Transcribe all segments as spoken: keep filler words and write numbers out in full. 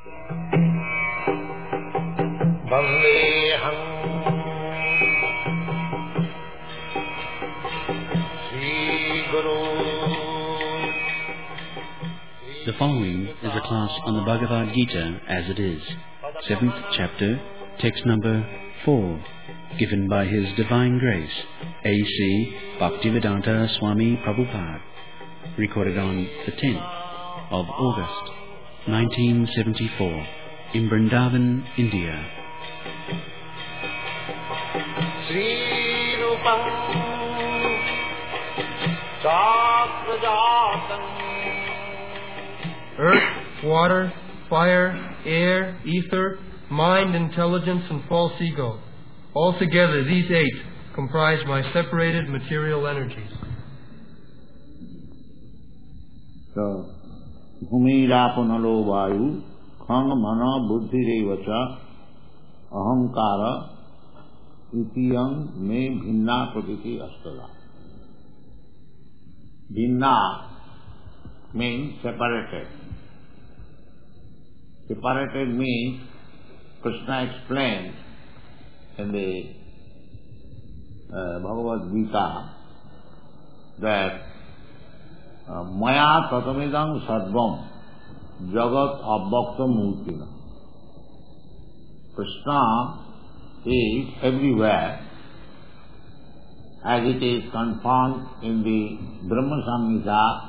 Vandeham Sri Guru. The following is a class on the Bhagavad Gita as it is, seventh chapter, text number four, given by His Divine Grace, A C Bhaktivedanta Swami Prabhupada, recorded on the tenth of August, nineteen seventy-four, in Vrindavan, India. Sri Rupam Sakrajatam. Earth, water, fire, air, ether, mind, intelligence, and false ego. Altogether, these eight comprise my separated material energies. So, bhumirapanalo vayu, khang mana buddhirevacha, ahankara, itiyam me bhinna pratiti astada. Bhinna means separated. Separated means, Krishna explained in the uh, Bhagavad Gita that uh, Maya tatamidam sarvam jagat abhakta murtina. Krishna is everywhere as it is confirmed in the Brahma Samhita.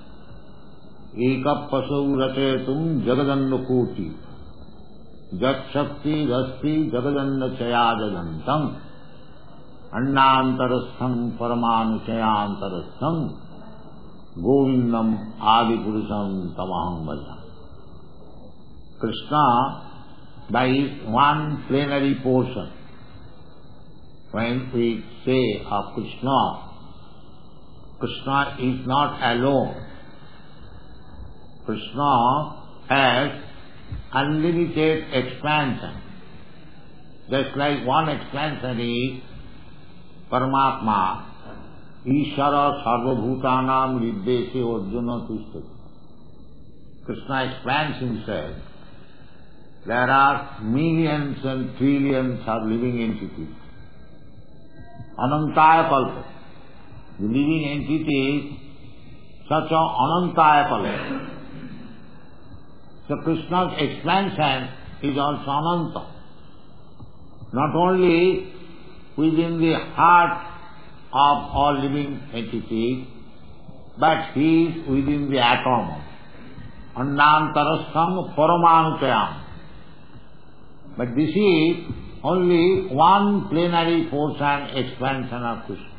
Eka pasau rachetum jagadanna koti jat shakti rasti jagadanna chayajadantam annantarastham paramanu chayantarastham govindam adipurusam tamaham bhaja. Krishna, by his one plenary portion, when we say of Krishna, Krishna is not alone. Krishna has unlimited expansion. Just like one expansion is Paramatma, Ishara Sarvabhutanam Viddese Arjuna Tishtati. Krishna expands himself. There are millions and trillions of living entities. Anantaya Kalpa. The living entities, such a Anantaya Kalpa. So Krishna's expansion is also Ananta. Not only within the heart of all living entities, but he is within the atom. Annantarastham paramanutayam. But this is only one plenary portion expansion of Krishna.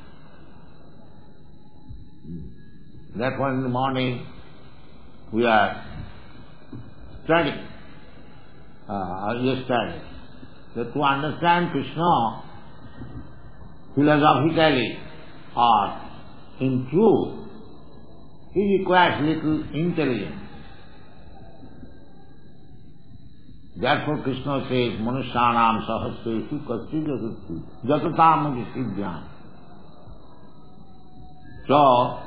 Therefore in the morning we are studying, uh, yesterday, that to understand Krishna philosophically or in truth, he requires little intelligence. Therefore Krishna says, Manusyanam sahasreshu kasti jasati jatatam visidhyam. So,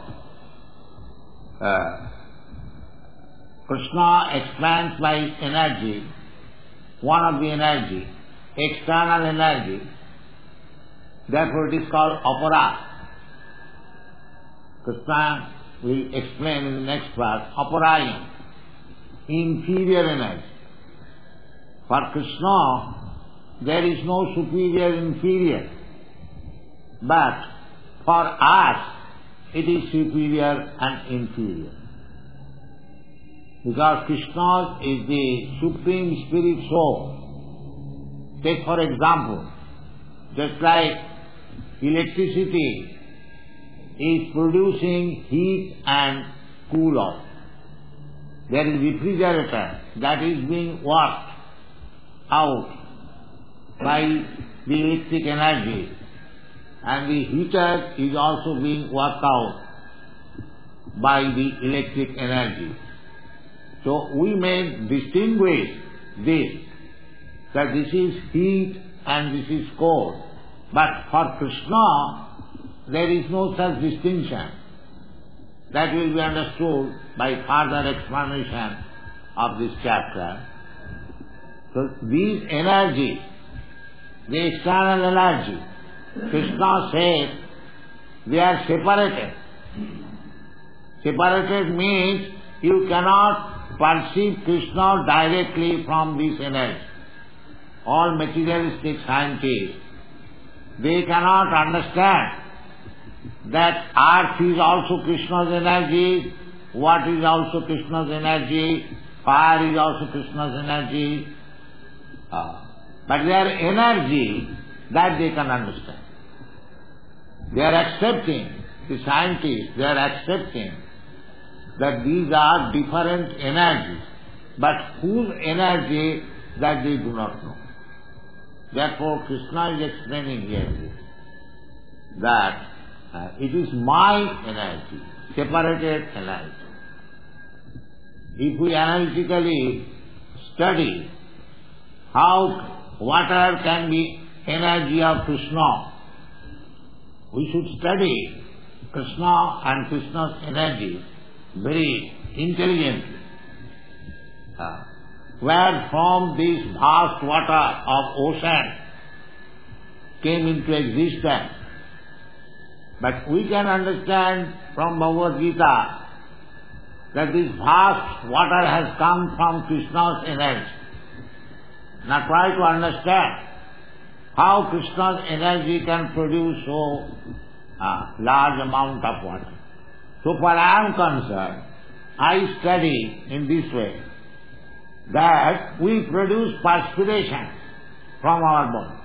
uh, Krishna expands by energy, one of the energy, external energy. Therefore it is called apara. Krishna will explain in the next verse, aparayam, inferior energy. For Krishna, there is no superior, inferior. But for us, it is superior and inferior. Because Krishna is the Supreme Spirit Soul. Take for example, just like electricity is producing heat and cool off. There is refrigerator that is being worked out by the electric energy, and the heater is also being worked out by the electric energy. So we may distinguish this, that this is heat and this is cold. But for Krishna, there is no such distinction. That will be understood by further explanation of this chapter. So these energy, the external energy, Krishna says they are separated. Separated means you cannot perceive Krishna directly from this energy. All materialistic scientists, they cannot understand that earth is also Krishna's energy, water is also Krishna's energy, fire is also Krishna's energy. Uh, but their energy, that they can understand. They are accepting, the scientists, they are accepting that these are different energies, but whose energy, that they do not know. Therefore, Krishna is explaining here that uh, it is my energy, separated energy. If we analytically study how water can be energy of Krishna, we should study Krishna and Krishna's energy very intelligently. Uh, where from this vast water of ocean came into existence. But we can understand from Bhagavad Gita that this vast water has come from Krishna's energy. Now try to understand how Krishna's energy can produce so uh, large amount of water. So far I am concerned, I study in this way, that we produce perspiration from our body.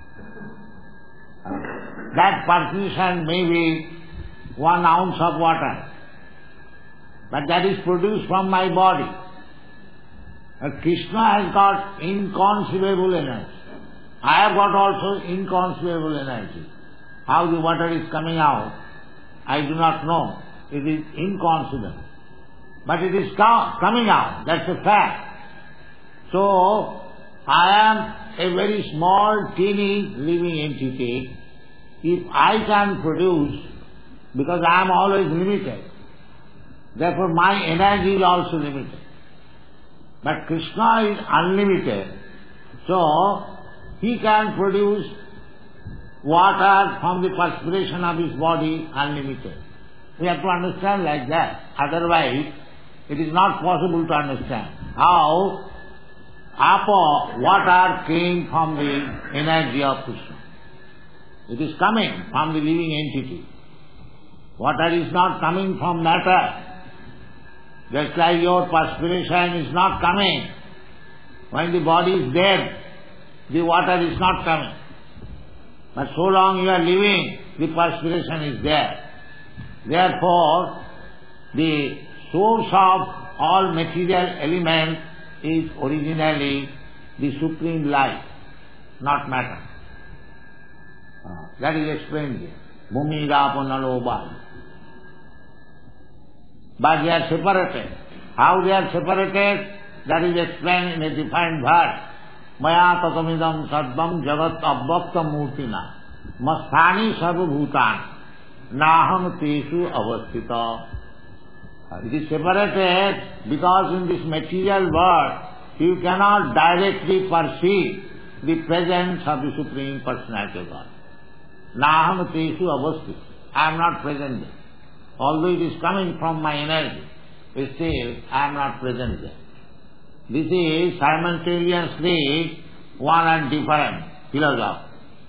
Uh, that perspiration may be one ounce of water, but that is produced from my body. Uh, Krishna has got inconceivable energy. I have got also inconceivable energy. How the water is coming out, I do not know. It is inconceivable. But it is co- coming out, that's a fact. So, I am a very small, teeny living entity. If I can produce, because I am always limited, therefore my energy is also limited. But Krishna is unlimited, so He can produce water from the perspiration of His body unlimited. We have to understand like that. Otherwise, it is not possible to understand how Apa, water came from the energy of Krishna. It is coming from the living entity. Water is not coming from matter. Just like your perspiration is not coming. When the body is dead, the water is not coming. But so long you are living, the perspiration is there. Therefore, the source of all material elements is originally the supreme life, not matter. Uh, that is explained here. Bhumi, Rapo, Nalo, Vayu. But they are separated. How they are separated, that is explained in a defined verse. Maya tatamidam sarvam jagat abbakta murtina masthani sarva bhutan naham teshu avastita. It is separated because in this material world you cannot directly perceive the presence of the Supreme Personality of God. Naham teshu avastita. I am not present there. Although it is coming from my energy, still I am not present there. This is simultaneously one and different philosophy.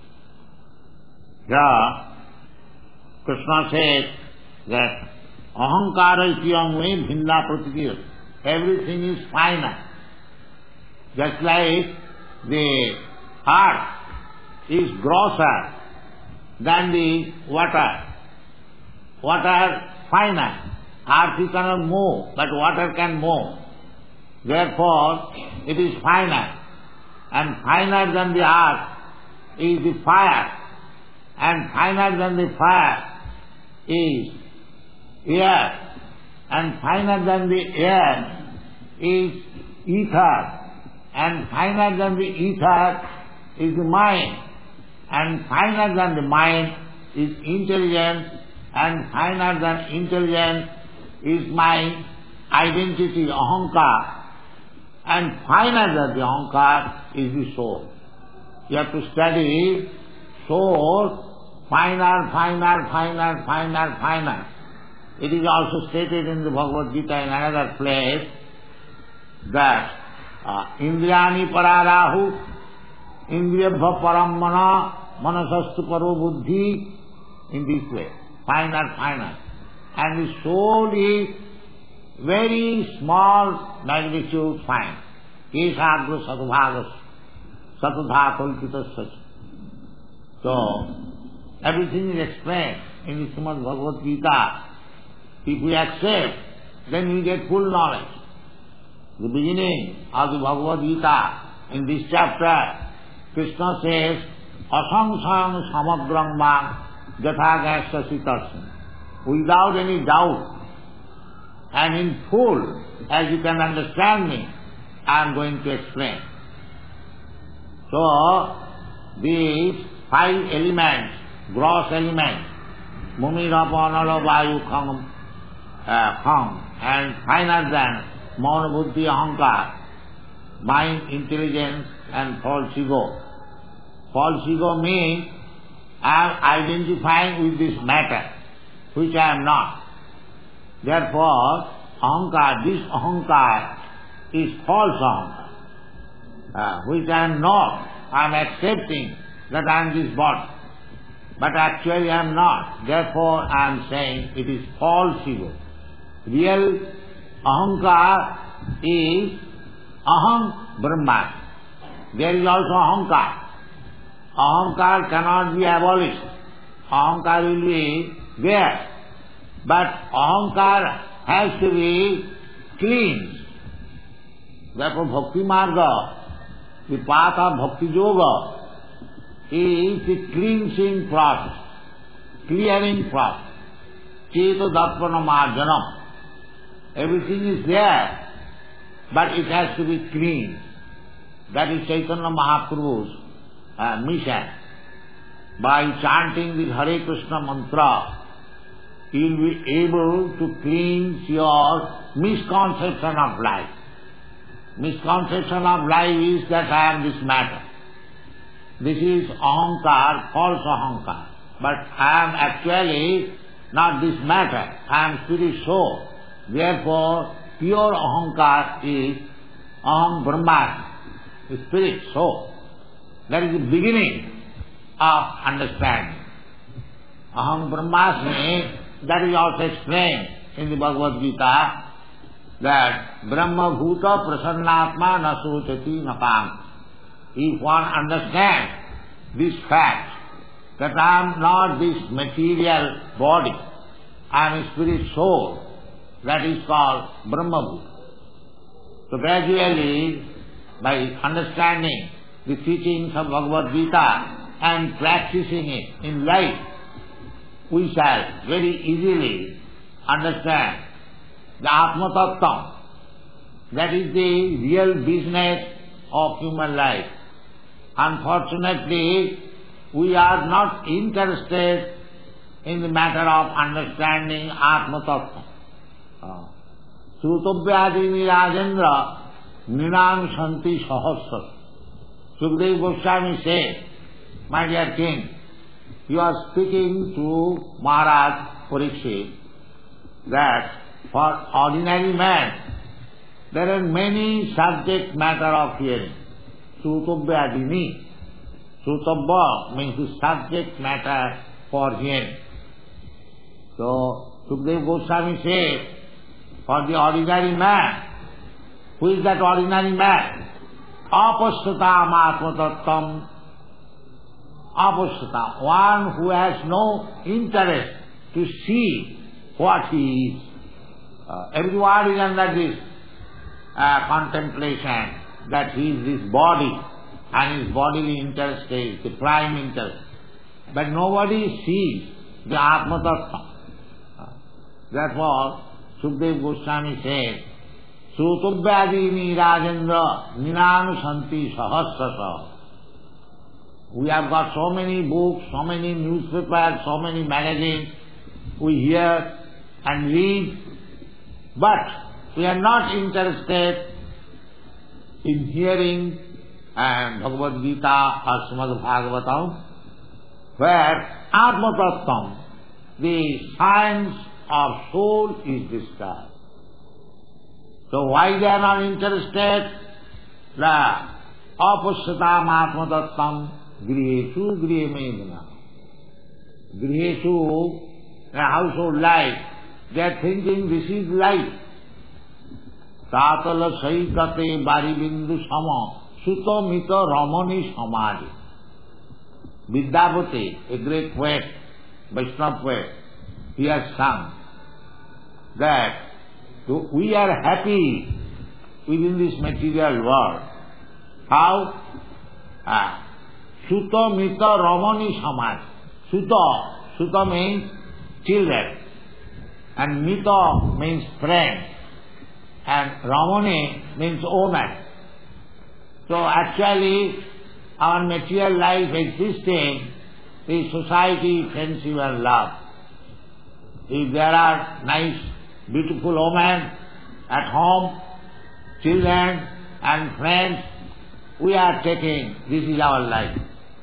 Here, Krishna says that ahankara ityam me bhinna pratikir. Everything is finite. Just like the earth is grosser than the water. Water finite. Earth you cannot move, but water can move. Therefore, it is finite. And finer than the earth is the fire. And finer than the fire is air. And finer than the air is ether. And finer than the ether is the mind. And finer than the mind is intelligence. And finer than intelligence is my identity, ahankara. and finer than the ahankar is the soul. You have to study soul, finer, finer, finer, finer, finer. It is also stated in the Bhagavad Gita in another place that uh, Indriyani pararahu, Indriyabha param mana, manasastu paro buddhi, in this way, finer, finer. And the soul is very small magnitude fine. Kesagra satubhagas, satudha kalpitasya. So, everything is explained in the Srimad Bhagavad Gita. If we accept, then we get full knowledge. The beginning of the Bhagavad Gita, in this chapter, Krishna says, asangsang samagrang mang jatha gasya. Without any doubt and in full, as you can understand me, I am going to explain. So, these five elements, gross elements, mumira panala vayu kham, uh, kham, and finer than mana buddhi ahankar, mind, intelligence, and false ego. False ego means I am identifying with this matter, which I am not. Therefore, ahankar, this ahankar is false ahankar, uh, which I am not. I am accepting that I am this body, but actually I am not. Therefore, I am saying it is false ego. Real ahankar is aham brahma. There is also ahankar. Ahankar cannot be abolished. Ahankar will be there. But ahankar has to be cleansed. Therefore, bhakti marga, the path of bhakti yoga, is the cleansing process, clearing process. Cheta darpana marjanam. Everything is there, but it has to be cleansed. That is Chaitanya Mahaprabhu's uh, mission. By chanting the Hare Krishna mantra, you will be able to cleanse your misconception of life. Misconception of life is that I am this matter. This is ahankar, false ahankar. But I am actually not this matter. I am spirit soul. Therefore, pure ahankar is aham brahma, the spirit soul. That is the beginning of understanding. Aham brahmasmi, that is also explained in the Bhagavad Gita, that Brahma bhuta prasannatma na sochati napam. If one understands this fact, that I am not this material body, I am a spirit soul, that is called Brahma bhuta. So gradually, by understanding the teachings of Bhagavad Gita and practicing it in life, we shall very easily understand the Atma Tattva. That is the real business of human life. Unfortunately, we are not interested in the matter of understanding Atma Tattva. Srutovyadini Rajendra Ninam Shanti Sahasra. Sukadeva Goswami said, my dear king, you are speaking to Maharaj Parikshit that for ordinary man there are many subject matter of hearing. Srutovyadini. Srutobya means the subject matter for hearing. So Sukadeva Goswami said, for the ordinary man, who is that ordinary man? Apashyatam atma tattvam. Apashyatam, one who has no interest to see what he is. Uh, everyone is under this uh, contemplation that he is this body and his bodily interest is the prime interest. But nobody sees the Atma Tattva. Uh, therefore, Sukadeva Goswami said, Srutovyadini Rajendra Ninanu Shanti Sahasrasa. We have got so many books, so many newspapers, so many magazines. We hear and read, but we are not interested in hearing and Bhagavad Gita or Srimad Bhagavatam, where Atma Tattvam, the science of soul, is described. So why they are not interested? La apasyatam Atma Tattvam grihesu grihe medana. Grihesu, a household life, they are thinking this is life. Tatala saikate baribindu sama suto mito ramani samadi. Vidyapati, a great poet, Vaishnava poet, he has sung that we are happy within this material world. How? Ah, Suta Mita Ramani Samaj. Suta, Suta means children, and Mita means friend, and Ramani means woman. So actually, our material life existing is society, friendship and love. If there are nice, beautiful women at home, children and friends, we are taking, this is our life.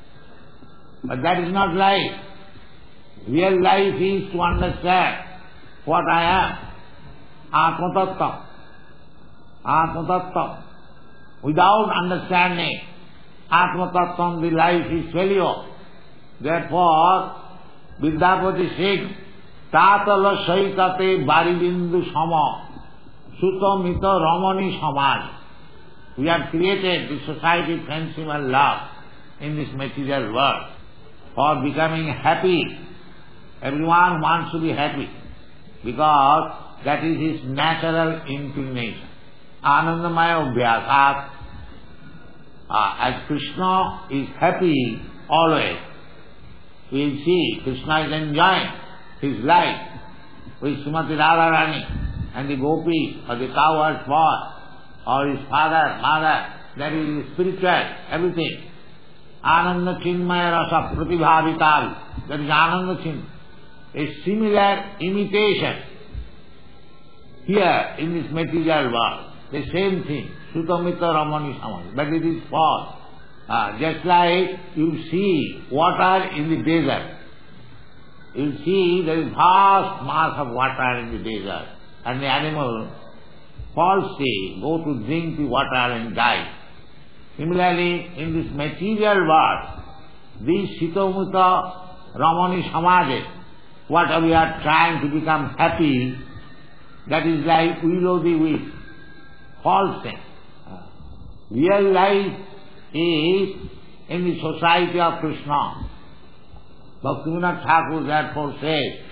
But that is not life. Real life is to understand what I am. Atma Tattva. Atma Tattva. Without understanding Atma Tattva, the life is failure. Therefore, Vidyapati said, Tatala saikate baribindu sama suta mita ramani samaj. We have created the society, friendship and love in this material world for becoming happy. Everyone wants to be happy because that is his natural inclination. Anandamaya Abhyasat. Uh, as Krishna is happy always, we will see Krishna is enjoying his life with Srimati Radharani and the gopis or the cowherd boy or his father, mother, that is spiritual, everything. Ananda Chinmaya Rasa Pratibhavital, that is Ananda Chin. A similar imitation here in this material world, the same thing, Sutamita Ramani Samaj, but it is false. Uh, just like you see water in the desert. You see there is vast mass of water in the desert, and the animal falls sick, go to drink the water and die. Similarly, in this material world, these Sitamita Ramani Samaje, what we are trying to become happy, that is like will o' the wisp, false thing. Real life is in the society of Krishna. Bhaktivinoda Thakur therefore says,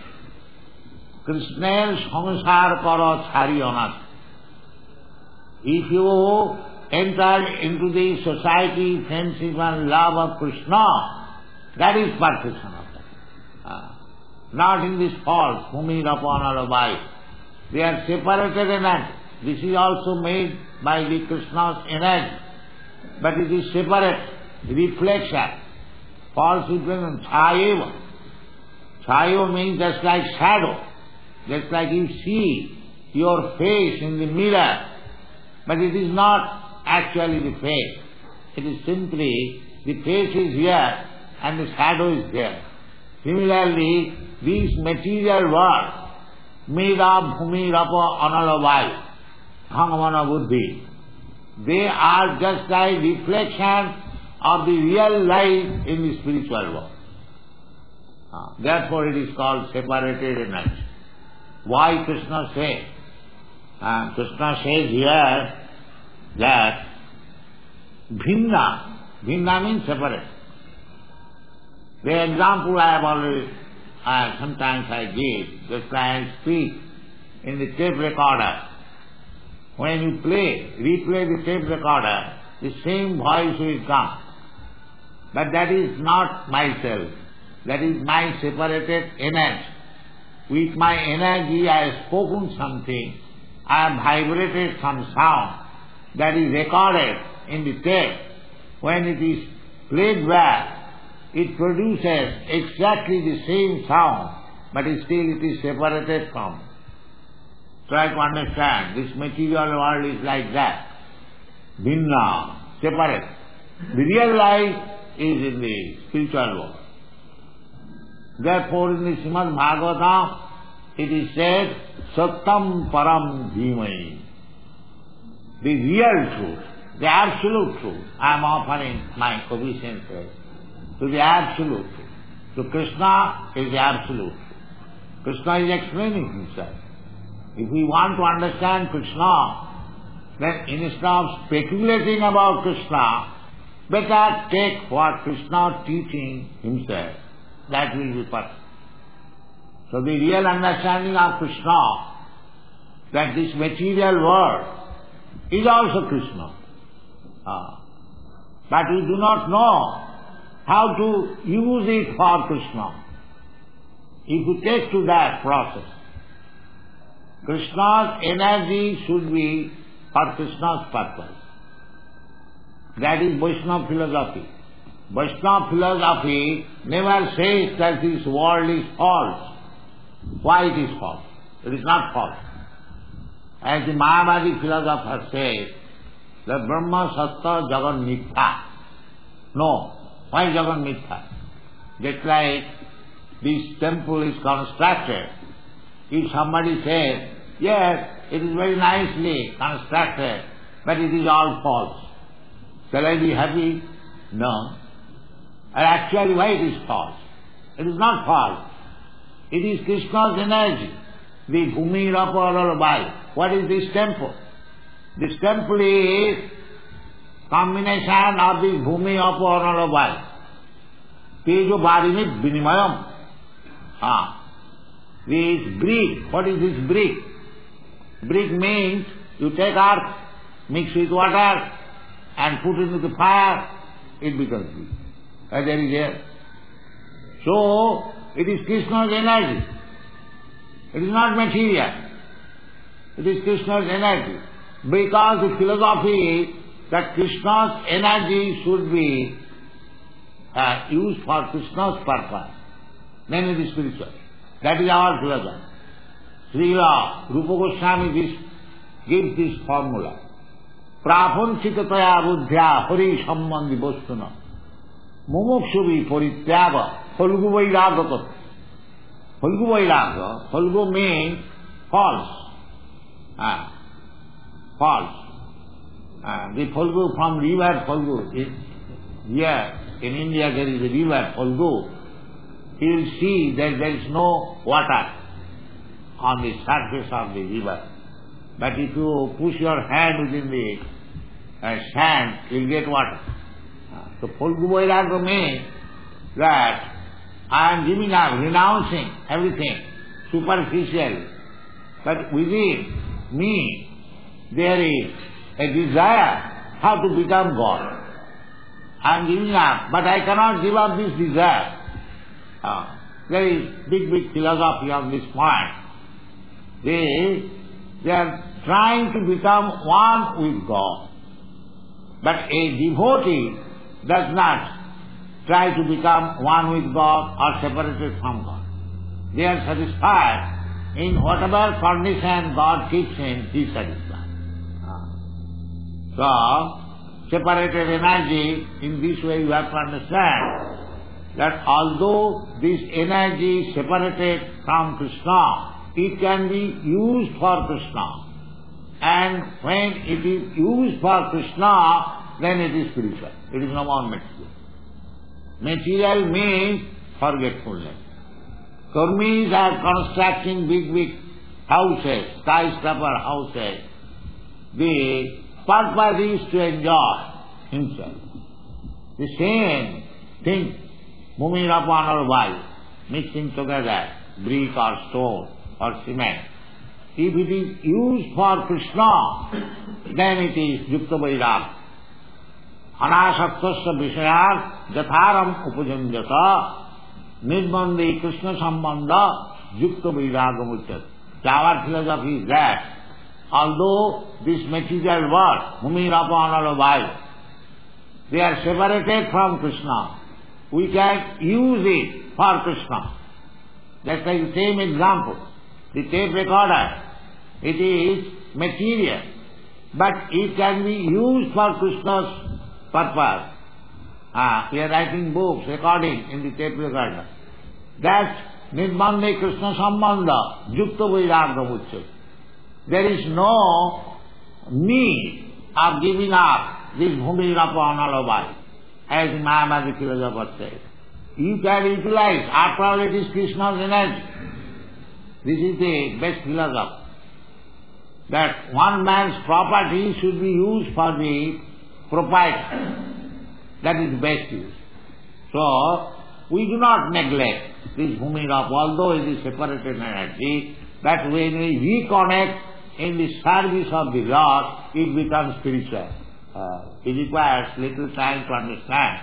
Krishna's samsar karo chhariyo na. If you enter into the society, friendship and love of Krishna, that is perfection of that. Uh, not in this false, Bhumi Rapanalabai. They are separated energy. This is also made by the Krishna's energy, but it is separate, reflection. False reflection, chayeva. Chayeva means just like shadow, just like you see your face in the mirror, but it is not actually the face. It is simply the face is here and the shadow is there. Similarly, these material world made of bhumi, rapa, analavai, bhangavana buddhi, they are just like reflection of the real life in the spiritual world. Uh, therefore it is called separated energy. Why Krishna says? Uh, Krishna says here that bhinna, bhinna means separate. The example I have already, uh, sometimes I give, just like I speak in the tape recorder. When you play, replay the tape recorder, the same voice will come. But that is not myself. That is my separated energy. With my energy I have spoken something. I have vibrated some sound. That is recorded in the tape. When it is played back, it produces exactly the same sound, but still it is separated from. Try to understand. This material world is like that. bhinna, separate. The real life is in the spiritual world. Therefore in the Srimad Bhagavatam it is said, Satyam Param Dhimai. The real truth, the absolute truth. I am offering my obeisances to the absolute truth. So Krishna is the absolute truth. Krishna is explaining himself. If we want to understand Krishna, then instead of speculating about Krishna, better take what Krishna is teaching himself. That will be perfect. So the real understanding of Krishna, that this material world is also Krishna. Ah. But we do not know how to use it for Krishna. If you take to that process, Krishna's energy should be for Krishna's purpose. That is Vaishnava philosophy. Vaishnava philosophy never says that this world is false. Why it is false? It is not false. As the Mayavadi philosopher says, that Brahma Sattva Jagan Mithya. No. Why Jagan Mithya? Just like this temple is constructed. If somebody says, yes, it is very nicely constructed, but it is all false, shall I be happy? No. And actually why it is false? It is not false. It is Krishna's energy. The Bhumi Rapa. What is this temple? This temple is combination of the Bhumi Rapa. Tejo Varimit Vinimayam. Ah. This brick, what is this brick? Brick means you take earth, mix with water, and put it into the fire, it becomes brick. And there is air. So, it is Krishna's energy. It is not material. It is Krishna's energy. Because the philosophy is that Krishna's energy should be uh, used for Krishna's purpose. Then it is spiritual. That is our philosophy. Srila Rupa Goswami this, gives this formula. Prapanchitaya buddhya hari sambandhi bostuna mumukshuvi parityaga falgu vairaga. Falgu vairaga, falgu means false. Ah, false. Ah, the falgu from river falgu is here. In India there is a river falgu. You will see that there is no water on the surface of the river. But if you push your hand within the uh, sand, you will get water. Uh, so Falgu Vairagya means that I am giving up, renouncing everything superficial. But within me there is a desire how to become God. I am giving up, but I cannot give up this desire. Uh, there is big, big philosophy on this point. They, they are trying to become one with God. But a devotee does not try to become one with God or separated from God. They are satisfied in whatever condition God keeps him, he is satisfied. Uh, so, separated energy, in this way you have to understand that although this energy is separated from Krishna, it can be used for Krishna. And when it is used for Krishna, then it is spiritual. It is no more material. Material means forgetfulness. Karmis are constructing big, big houses, skyscraper houses. The purpose is to enjoy himself. The same thing, moving upon or by, mixing together brick or stone or cement. If it is used for Krishna, then it is Yukta Vairagya. Anasaktasya Vishayat Jatharam Upajanjata Nirmandi Krishna Sambandha Yukta Vairagya Muchyate. Our philosophy is that although this material world, Bhumi Rapa Anala, they are separated from Krishna, we can use it for Krishna. That's like the same example. The tape recorder, it is material. but it can be used for Krishna's purpose. Ah, we are writing books, recording in the tape recorder. That's Nirbande Krishna Sambandha, Yukta Vairagya Muchyate. There is no need of giving up this Bhumi Rapa Analabhai, as Mayavadi philosopher says. You can utilize, after all it is Krishna's energy. This is the best philosophy. That one man's property should be used for the proprietor. That is the best use. So, we do not neglect this Bhumi Rapa, although it is separated energy, but when we reconnect in the service of the Lord, it becomes spiritual. Uh, it requires little time to understand.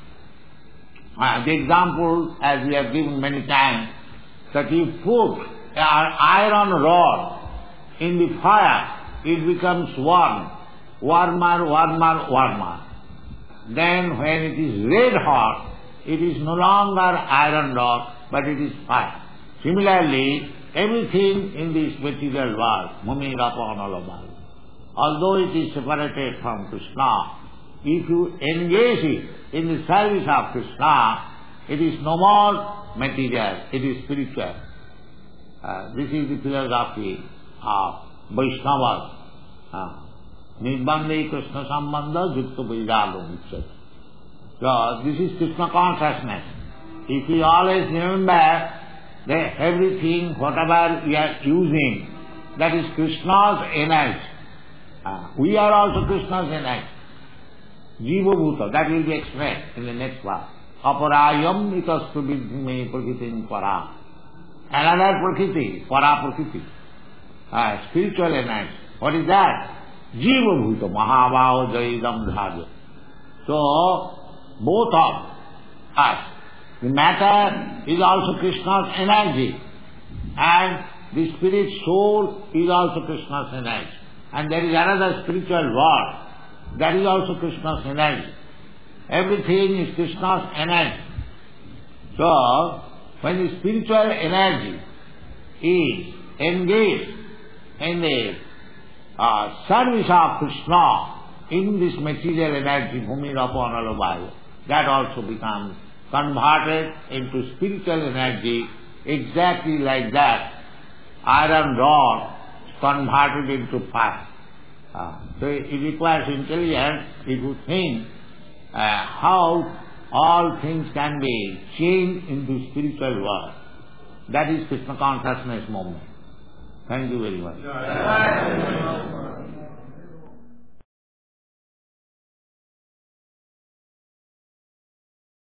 Uh, the example, as we have given many times, that you put an iron rod in the fire, it becomes warm, warmer, warmer, warmer. Then when it is red hot, it is no longer iron rod, but it is fire. Similarly, everything in this material world, Bhumi Rapa Analabhai, although it is separated from Krishna, if you engage it in the service of Krishna, it is no more material, it is spiritual. Uh, this is the philosophy of Vaishnavas. Uh, Nirbande Krishna Sambandha Yukta Vairagya Muchyate. So, this is Krishna consciousness. If we always remember that everything, whatever we are using, that is Krishna's energy. Uh, we are also Krishna's energy. Jiva Bhuta, that will be explained in the next verse. Aparayam itastu vidhime prakritim para. Another prakriti, para prakriti. Uh, spiritual energy. What is that? Jiva Bhuta, Mahabhava Jaidam Dhaja. So, both of us, the matter is also Krishna's energy, and the spirit soul is also Krishna's energy. And there is another spiritual world, that is also Krishna's energy. Everything is Krishna's energy. So, when the spiritual energy is engaged in the uh, service of Krishna in this material energy, Bhumi Rapa Analabhai, that also becomes converted into spiritual energy, exactly like that iron rod converted into fire. Uh, so it requires intelligence if you think uh, how all things can be changed into spiritual world. That is Krishna consciousness movement. Thank you very much.